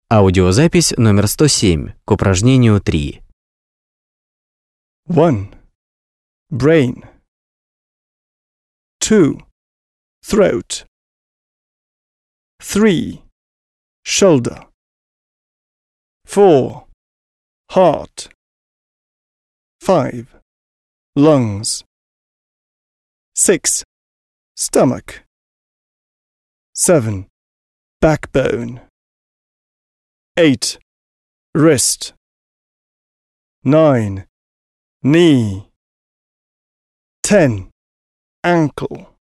Аудиозапись номер 107 к упражнению 3. 1. Brain. 2. Throat. 3. Shoulder. 4. Heart. 5. Lungs. 6. Stomach. 7. Backbone. 8. Wrist. 9. Knee. 10. Ankle.